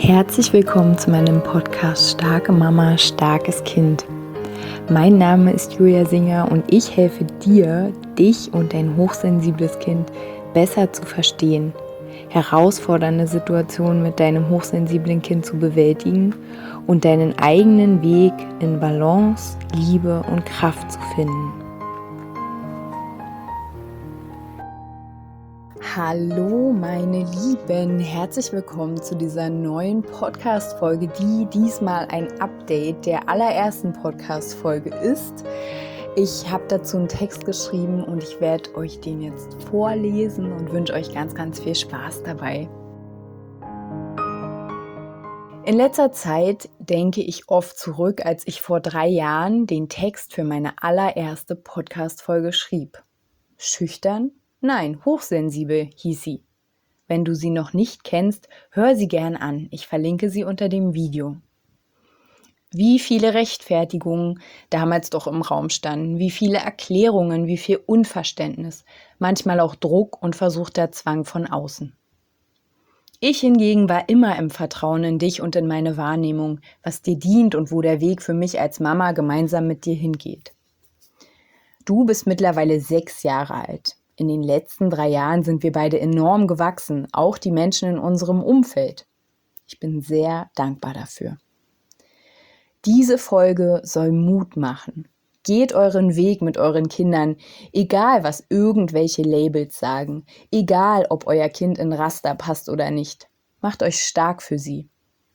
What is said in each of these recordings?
Herzlich willkommen zu meinem Podcast Starke Mama, starkes Kind. Mein Name ist Julia Singer und ich helfe dir, dich und dein hochsensibles Kind besser zu verstehen, herausfordernde Situationen mit deinem hochsensiblen Kind zu bewältigen und deinen eigenen Weg in Balance, Liebe und Kraft zu finden. Hallo meine Lieben, herzlich willkommen zu dieser neuen Podcast-Folge, die diesmal ein Update der allerersten Podcast-Folge ist. Ich habe dazu einen Text geschrieben und ich werde euch den jetzt vorlesen und wünsche euch ganz, ganz viel Spaß dabei. In letzter Zeit denke ich oft zurück, als ich vor 3 Jahren den Text für meine allererste Podcast-Folge schrieb. Schüchtern? Nein, hochsensibel hieß sie. Wenn du sie noch nicht kennst, hör sie gern an. Ich verlinke sie unter dem Video. Wie viele Rechtfertigungen damals doch im Raum standen, wie viele Erklärungen, wie viel Unverständnis, manchmal auch Druck und versuchter Zwang von außen. Ich hingegen war immer im Vertrauen in dich und in meine Wahrnehmung, was dir dient und wo der Weg für mich als Mama gemeinsam mit dir hingeht. Du bist mittlerweile 6 Jahre alt. In den letzten 3 Jahren sind wir beide enorm gewachsen, auch die Menschen in unserem Umfeld. Ich bin sehr dankbar dafür. Diese Folge soll Mut machen. Geht euren Weg mit euren Kindern, egal was irgendwelche Labels sagen, egal ob euer Kind in Raster passt oder nicht. Macht euch stark für sie.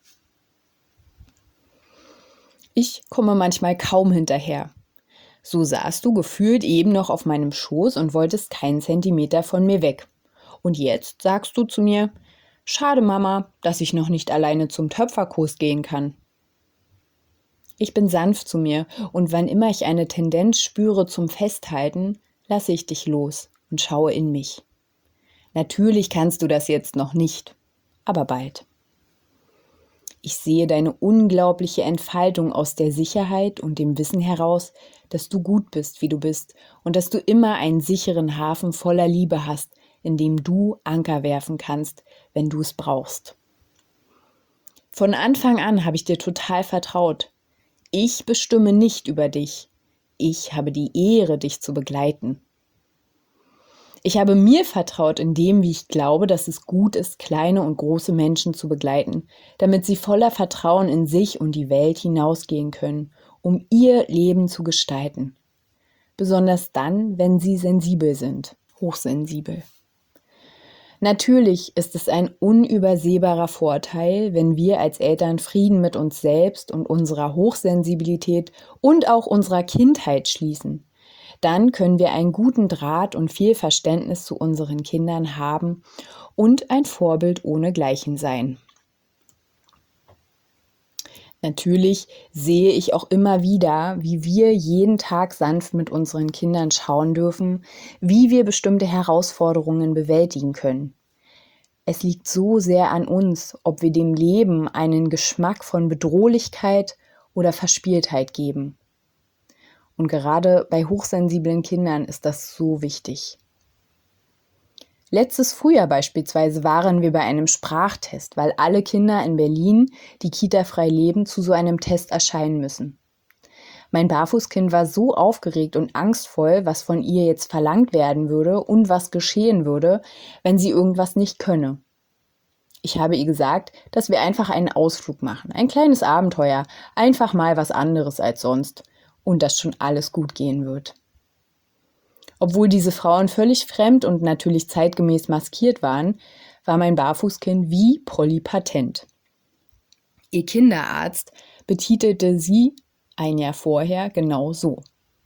Ich komme manchmal kaum hinterher. So saßt du gefühlt eben noch auf meinem Schoß und wolltest keinen Zentimeter von mir weg. Und jetzt sagst du zu mir, schade Mama, dass ich noch nicht alleine zum Töpferkurs gehen kann. Ich bin sanft zu mir und wann immer ich eine Tendenz spüre zum Festhalten, lasse ich dich los und schaue in mich. Natürlich kannst du das jetzt noch nicht, aber bald. Ich sehe deine unglaubliche Entfaltung aus der Sicherheit und dem Wissen heraus, dass du gut bist, wie du bist und dass du immer einen sicheren Hafen voller Liebe hast, in dem du Anker werfen kannst, wenn du es brauchst. Von Anfang an habe ich dir total vertraut. Ich bestimme nicht über dich. Ich habe die Ehre, dich zu begleiten. Ich habe mir vertraut in dem, wie ich glaube, dass es gut ist, kleine und große Menschen zu begleiten, damit sie voller Vertrauen in sich und die Welt hinausgehen können, um ihr Leben zu gestalten. Besonders dann, wenn sie sensibel sind, hochsensibel. Natürlich ist es ein unübersehbarer Vorteil, wenn wir als Eltern Frieden mit uns selbst und unserer Hochsensibilität und auch unserer Kindheit schließen. Dann können wir einen guten Draht und viel Verständnis zu unseren Kindern haben und ein Vorbild ohnegleichen sein. Natürlich sehe ich auch immer wieder, wie wir jeden Tag sanft mit unseren Kindern schauen dürfen, wie wir bestimmte Herausforderungen bewältigen können. Es liegt so sehr an uns, ob wir dem Leben einen Geschmack von Bedrohlichkeit oder Verspieltheit geben. Und gerade bei hochsensiblen Kindern ist das so wichtig. Letztes Frühjahr beispielsweise waren wir bei einem Sprachtest, weil alle Kinder in Berlin, die kitafrei leben, zu so einem Test erscheinen müssen. Mein Barfußkind war so aufgeregt und angstvoll, was von ihr jetzt verlangt werden würde und was geschehen würde, wenn sie irgendwas nicht könne. Ich habe ihr gesagt, dass wir einfach einen Ausflug machen, ein kleines Abenteuer, einfach mal was anderes als sonst. Und dass schon alles gut gehen wird. Obwohl diese Frauen völlig fremd und natürlich zeitgemäß maskiert waren, war mein Barfußkind wie Polly patent. Ihr Kinderarzt betitelte sie ein Jahr vorher genau so.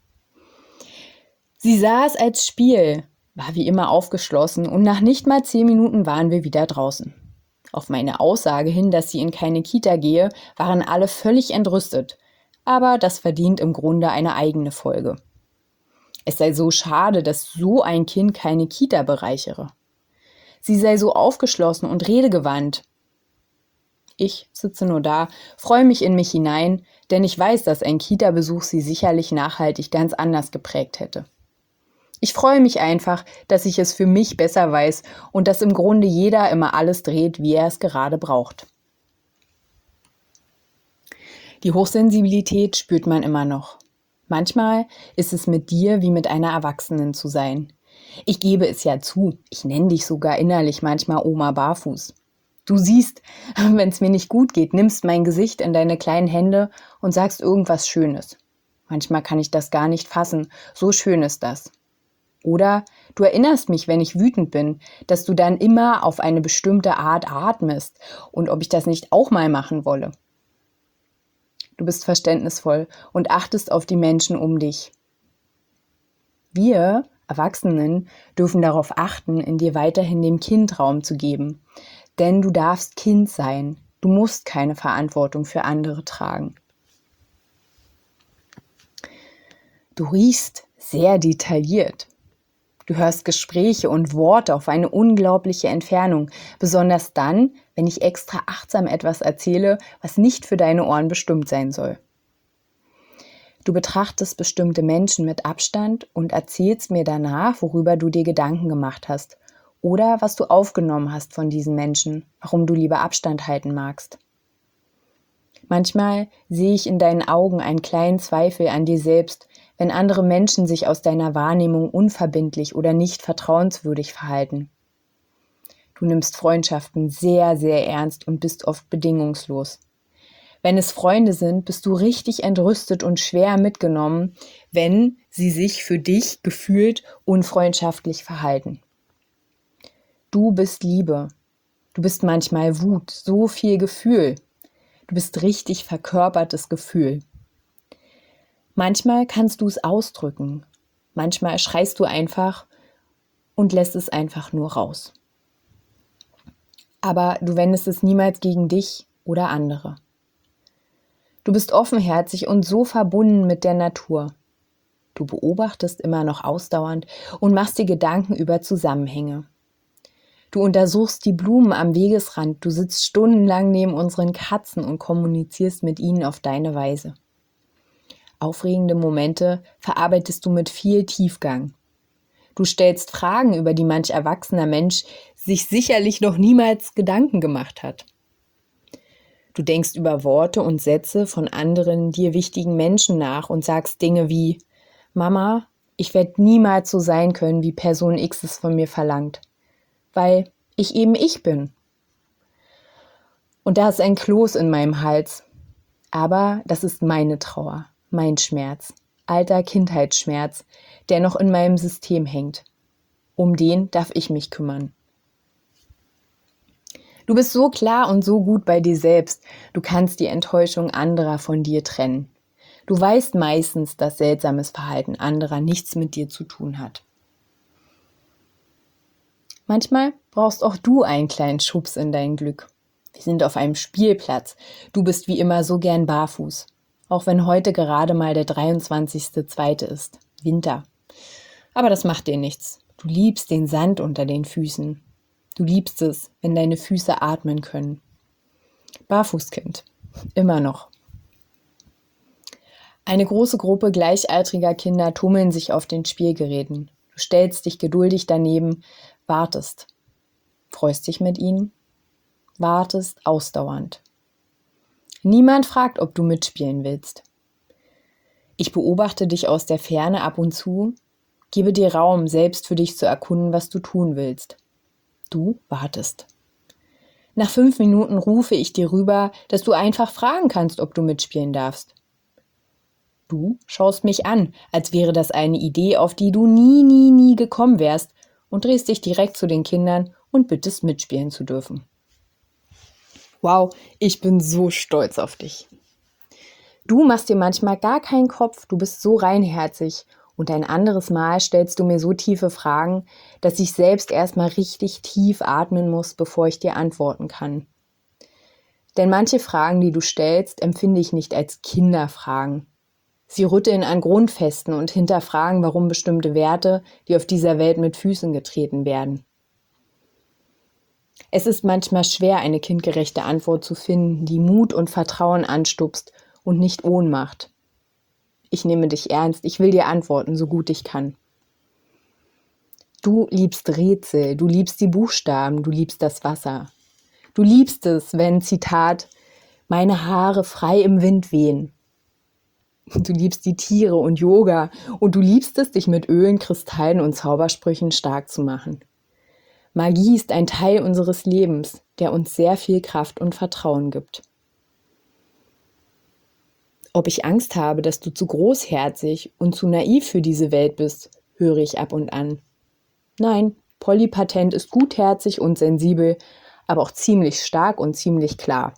Sie sah es als Spiel, war wie immer aufgeschlossen und nach nicht mal 10 Minuten waren wir wieder draußen. Auf meine Aussage hin, dass sie in keine Kita gehe, waren alle völlig entrüstet. Aber das verdient im Grunde eine eigene Folge. Es sei so schade, dass so ein Kind keine Kita bereichere. Sie sei so aufgeschlossen und redegewandt. Ich sitze nur da, freue mich in mich hinein, denn ich weiß, dass ein Kita-Besuch sie sicherlich nachhaltig ganz anders geprägt hätte. Ich freue mich einfach, dass ich es für mich besser weiß und dass im Grunde jeder immer alles dreht, wie er es gerade braucht. Die Hochsensibilität spürt man immer noch. Manchmal ist es mit dir wie mit einer Erwachsenen zu sein. Ich gebe es ja zu, ich nenne dich sogar innerlich manchmal Oma Barfuß. Du siehst, wenn es mir nicht gut geht, nimmst mein Gesicht in deine kleinen Hände und sagst irgendwas Schönes. Manchmal kann ich das gar nicht fassen, so schön ist das. Oder du erinnerst mich, wenn ich wütend bin, dass du dann immer auf eine bestimmte Art atmest und ob ich das nicht auch mal machen wolle. Du bist verständnisvoll und achtest auf die Menschen um dich. Wir, Erwachsenen, dürfen darauf achten, in dir weiterhin dem Kind Raum zu geben. Denn du darfst Kind sein. Du musst keine Verantwortung für andere tragen. Du riechst sehr detailliert. Du hörst Gespräche und Worte auf eine unglaubliche Entfernung, besonders dann, wenn ich extra achtsam etwas erzähle, was nicht für deine Ohren bestimmt sein soll. Du betrachtest bestimmte Menschen mit Abstand und erzählst mir danach, worüber du dir Gedanken gemacht hast oder was du aufgenommen hast von diesen Menschen, warum du lieber Abstand halten magst. Manchmal sehe ich in deinen Augen einen kleinen Zweifel an dir selbst, wenn andere Menschen sich aus deiner Wahrnehmung unverbindlich oder nicht vertrauenswürdig verhalten. Du nimmst Freundschaften sehr, sehr ernst und bist oft bedingungslos. Wenn es Freunde sind, bist du richtig entrüstet und schwer mitgenommen, wenn sie sich für dich gefühlt unfreundschaftlich verhalten. Du bist Liebe. Du bist manchmal Wut, so viel Gefühl. Du bist richtig verkörpertes Gefühl. Manchmal kannst du es ausdrücken. Manchmal schreist du einfach und lässt es einfach nur raus. Aber du wendest es niemals gegen dich oder andere. Du bist offenherzig und so verbunden mit der Natur. Du beobachtest immer noch ausdauernd und machst dir Gedanken über Zusammenhänge. Du untersuchst die Blumen am Wegesrand, du sitzt stundenlang neben unseren Katzen und kommunizierst mit ihnen auf deine Weise. Aufregende Momente verarbeitest du mit viel Tiefgang. Du stellst Fragen, über die manch erwachsener Mensch sich sicherlich noch niemals Gedanken gemacht hat. Du denkst über Worte und Sätze von anderen dir wichtigen Menschen nach und sagst Dinge wie: Mama, ich werde niemals so sein können, wie Person X es von mir verlangt, weil ich eben ich bin. Und da ist ein Kloß in meinem Hals. Aber das ist meine Trauer, mein Schmerz, alter Kindheitsschmerz, der noch in meinem System hängt. Um den darf ich mich kümmern. Du bist so klar und so gut bei dir selbst, du kannst die Enttäuschung anderer von dir trennen. Du weißt meistens, dass seltsames Verhalten anderer nichts mit dir zu tun hat. Manchmal brauchst auch du einen kleinen Schubs in dein Glück. Wir sind auf einem Spielplatz. Du bist wie immer so gern barfuß. Auch wenn heute gerade mal der 23.02. ist. Winter. Aber das macht dir nichts. Du liebst den Sand unter den Füßen. Du liebst es, wenn deine Füße atmen können. Barfußkind. Immer noch. Eine große Gruppe gleichaltriger Kinder tummeln sich auf den Spielgeräten. Du stellst dich geduldig daneben, wartest. Freust dich mit ihnen? Wartest ausdauernd. Niemand fragt, ob du mitspielen willst. Ich beobachte dich aus der Ferne ab und zu, gebe dir Raum, selbst für dich zu erkunden, was du tun willst. Du wartest. Nach 5 Minuten rufe ich dir rüber, dass du einfach fragen kannst, ob du mitspielen darfst. Du schaust mich an, als wäre das eine Idee, auf die du nie gekommen wärst, und drehst dich direkt zu den Kindern und bittest mitspielen zu dürfen. Wow, ich bin so stolz auf dich. Du machst dir manchmal gar keinen Kopf, du bist so reinherzig und ein anderes Mal stellst du mir so tiefe Fragen, dass ich selbst erstmal richtig tief atmen muss, bevor ich dir antworten kann. Denn manche Fragen, die du stellst, empfinde ich nicht als Kinderfragen. Sie rütteln an Grundfesten und hinterfragen, warum bestimmte Werte, die auf dieser Welt mit Füßen getreten werden. Es ist manchmal schwer, eine kindgerechte Antwort zu finden, die Mut und Vertrauen anstupst und nicht Ohnmacht. Ich nehme dich ernst, ich will dir antworten, so gut ich kann. Du liebst Rätsel, du liebst die Buchstaben, du liebst das Wasser. Du liebst es, wenn, Zitat, meine Haare frei im Wind wehen. Du liebst die Tiere und Yoga und du liebst es, dich mit Ölen, Kristallen und Zaubersprüchen stark zu machen. Magie ist ein Teil unseres Lebens, der uns sehr viel Kraft und Vertrauen gibt. Ob ich Angst habe, dass du zu großherzig und zu naiv für diese Welt bist, höre ich ab und an. Nein, Polly Patent ist gutherzig und sensibel, aber auch ziemlich stark und ziemlich klar.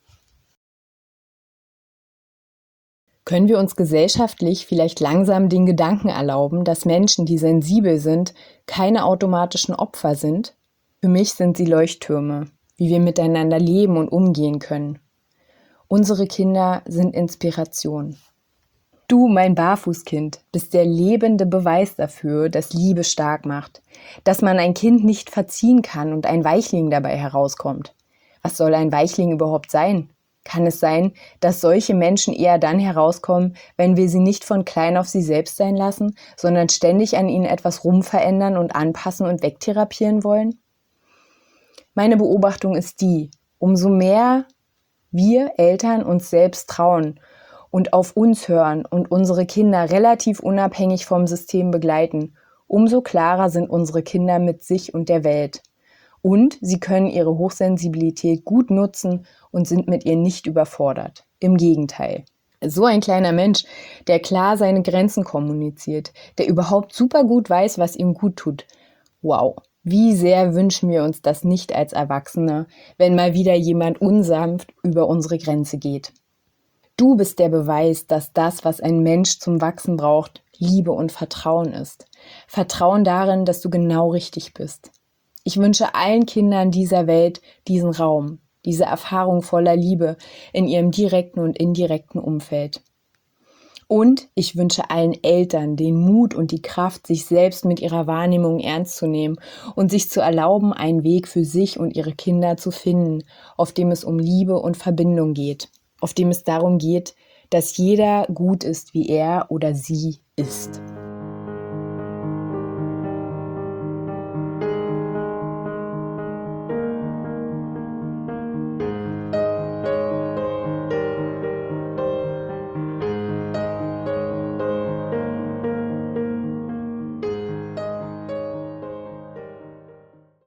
Können wir uns gesellschaftlich vielleicht langsam den Gedanken erlauben, dass Menschen, die sensibel sind, keine automatischen Opfer sind? Für mich sind sie Leuchttürme, wie wir miteinander leben und umgehen können. Unsere Kinder sind Inspiration. Du, mein Barfußkind, bist der lebende Beweis dafür, dass Liebe stark macht, dass man ein Kind nicht verziehen kann und ein Weichling dabei herauskommt. Was soll ein Weichling überhaupt sein? Kann es sein, dass solche Menschen eher dann herauskommen, wenn wir sie nicht von klein auf sie selbst sein lassen, sondern ständig an ihnen etwas rumverändern und anpassen und wegtherapieren wollen? Meine Beobachtung ist die, umso mehr wir Eltern uns selbst trauen und auf uns hören und unsere Kinder relativ unabhängig vom System begleiten, umso klarer sind unsere Kinder mit sich und der Welt. Und sie können ihre Hochsensibilität gut nutzen und sind mit ihr nicht überfordert. Im Gegenteil. So ein kleiner Mensch, der klar seine Grenzen kommuniziert, der überhaupt super gut weiß, was ihm gut tut. Wow, wie sehr wünschen wir uns das nicht als Erwachsene, wenn mal wieder jemand unsanft über unsere Grenze geht. Du bist der Beweis, dass das, was ein Mensch zum Wachsen braucht, Liebe und Vertrauen ist. Vertrauen darin, dass du genau richtig bist. Ich wünsche allen Kindern dieser Welt diesen Raum, diese Erfahrung voller Liebe in ihrem direkten und indirekten Umfeld. Und ich wünsche allen Eltern den Mut und die Kraft, sich selbst mit ihrer Wahrnehmung ernst zu nehmen und sich zu erlauben, einen Weg für sich und ihre Kinder zu finden, auf dem es um Liebe und Verbindung geht, auf dem es darum geht, dass jeder gut ist, wie er oder sie ist.